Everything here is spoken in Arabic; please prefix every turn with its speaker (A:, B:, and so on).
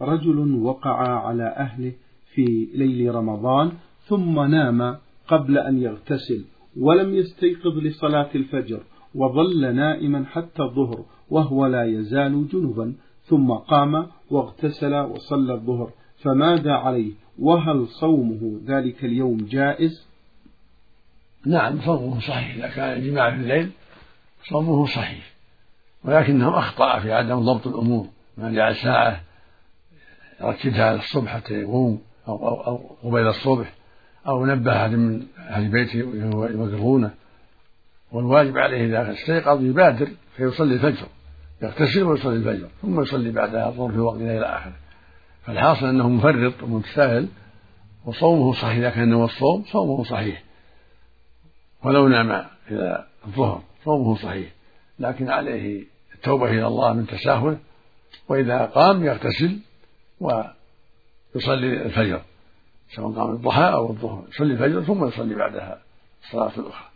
A: رجل وقع على أهله في ليل رمضان ثم نام قبل أن يغتسل ولم يستيقظ لصلاة الفجر وظل نائما حتى الظهر وهو لا يزال جنبا، ثم قام واغتسل وصلى الظهر، فماذا عليه؟ وهل صومه ذلك اليوم جائز؟
B: نعم، صومه صحيح إذا كان جماع في الليل صومه صحيح، ولكنهم أخطأ في عدم ضبط الأمور، من جعل ساعة يركزها على الصبح حتى يقوم أو قبيل الصبح، أو نبه أحد من أهل بيته يوقظونه. والواجب عليه إذا استيقظ يبادر فيصلي الفجر، يغتسل ويصلي الفجر ثم يصلي بعدها الظهر في وقت إلى آخره. فالحاصل أنه مفرط ومتساهل، وصومه صحيح إذا كان هو الصوم صومه صحيح، ولو نام إلى الظهر صومه صحيح، لكن عليه التوبة إلى الله من تساهله، وإذا قام يغتسل ويصلي الفجر، سواء قام الضحى أو الظهر، يصلي الفجر ثم يصلي بعدها الصلاة الأخرى.